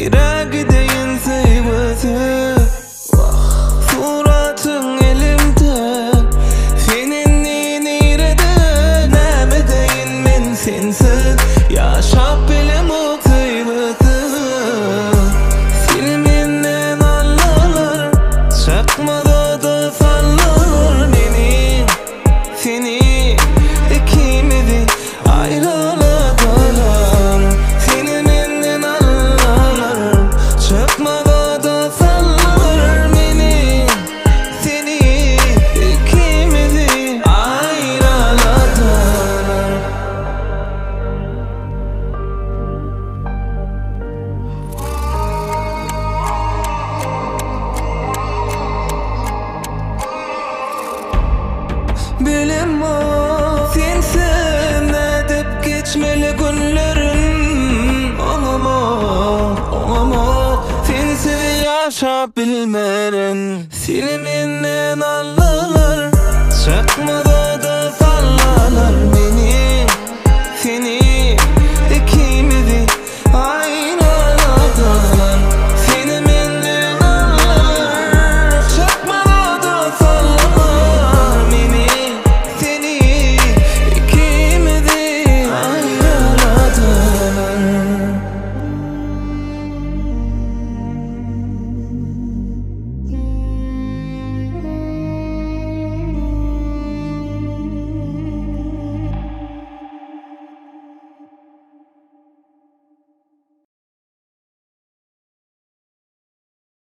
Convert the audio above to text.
Yüreği deyin seyveti. Suratın elimde, senin nerede? Näme deyin men sensiz yaşap bilim o kıymeti. Filminden anlarlar, çakmada da sallar beni. Seni ikimizi ayrıladılar. Filminden anlarlar, çakmada da sallar beni. Seni ikimizi ayrıladılar. Bilim o sensin edip geçmeli günlerin. Olama sensiz yaşap bilmerin. Filminden anlarlar, çakmadan